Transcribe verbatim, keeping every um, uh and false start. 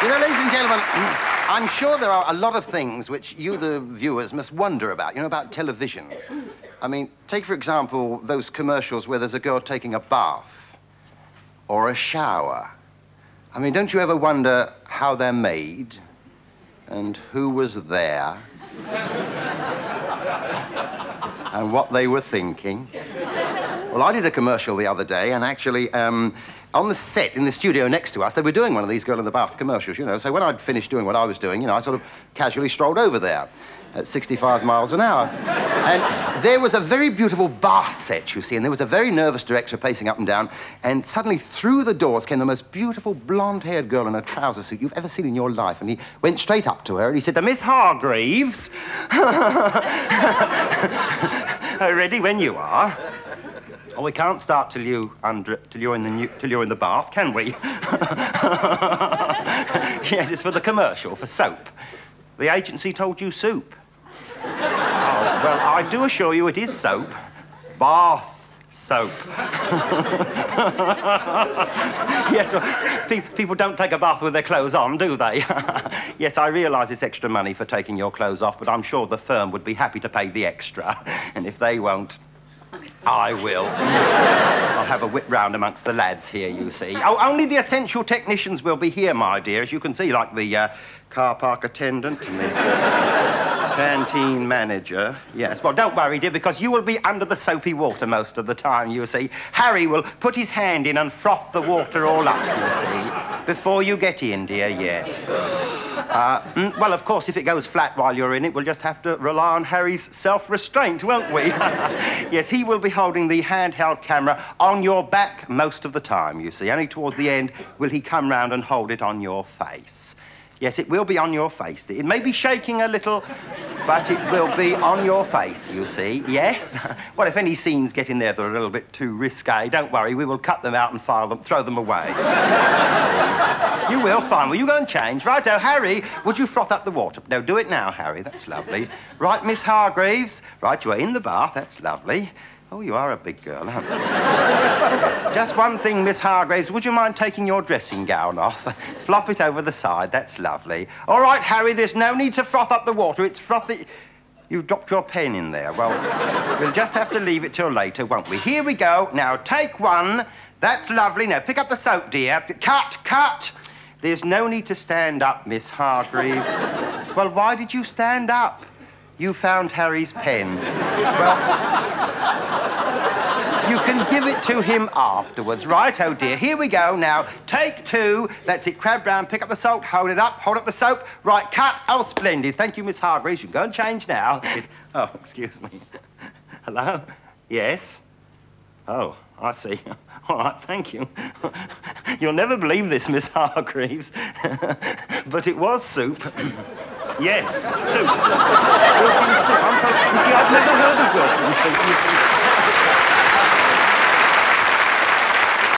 You know, ladies and gentlemen, I'm sure there are a lot of things which you, the viewers, must wonder about, you know, about television. I mean, take, for example, those commercials where there's a girl taking a bath or a shower. I mean, don't you ever wonder how they're made and who was there and what they were thinking? Well, I did a commercial the other day, and actually, um, on the set, in the studio next to us, they were doing one of these Girl in the Bath commercials, you know. So when I'd finished doing what I was doing, you know, I sort of casually strolled over there at sixty-five miles an hour. And there was a very beautiful bath set, you see, and there was a very nervous director pacing up and down, and suddenly through the doors came the most beautiful blonde-haired girl in a trouser suit you've ever seen in your life, and he went straight up to her and he said, "Miss Hargreaves." Ready when you are. Oh, we can't start till you under till you're in the new, till you're in the bath, can we? Yes, it's for the commercial for soap. The agency told you soup. Oh, well, I do assure you it is soap. Bath soap. Yes, well, pe people don't take a bath with their clothes on, do they? Yes, I realise it's extra money for taking your clothes off, but I'm sure the firm would be happy to pay the extra. And if they won't, I will. I'll have a whip round amongst the lads here, you see. Oh, only the essential technicians will be here, my dear, as you can see, like the uh, car park attendant and the canteen manager. Yes, well, don't worry, dear, because you will be under the soapy water most of the time, you see. Harry will put his hand in and froth the water all up, you see, before you get in, dear, yes. Uh, mm, well, of course, if it goes flat while you're in it, we'll just have to rely on Harry's self-restraint, won't we? Yes, he will be holding the handheld camera on your back most of the time, you see. Only towards the end will he come round and hold it on your face. Yes, it will be on your face. It may be shaking a little, but it will be on your face, you see. Yes? Well, if any scenes get in there that are a little bit too risque, don't worry, we will cut them out and file them, throw them away. You will, fine. Will you go and change? Righto, Harry, would you froth up the water? No, do it now, Harry, that's lovely. Right, Miss Hargreaves? Right, you are in the bath, that's lovely. Oh, you are a big girl, aren't you? Yes. Just one thing, Miss Hargreaves. Would you mind taking your dressing gown off? Flop it over the side. That's lovely. All right, Harry, there's no need to froth up the water. It's frothy... You dropped your pen in there. Well, we'll just have to leave it till later, won't we? Here we go. Now, take one. That's lovely. Now, pick up the soap, dear. Cut, cut. There's no need to stand up, Miss Hargreaves. Well, why did you stand up? You found Harry's pen. Well... You can give it to him afterwards, right, oh dear? Here we go now. Take two. That's it. Crab round, pick up the salt, hold it up, hold up the soap. Right, cut. Oh, splendid. Thank you, Miss Hargreaves. You can go and change now. Oh, excuse me. Hello? Yes? Oh, I see. All right, thank you. You'll never believe this, Miss Hargreaves, but it was soup. Yes, soup. Wilkins soup. I'm sorry. You see, I've never heard of Wilkins soup.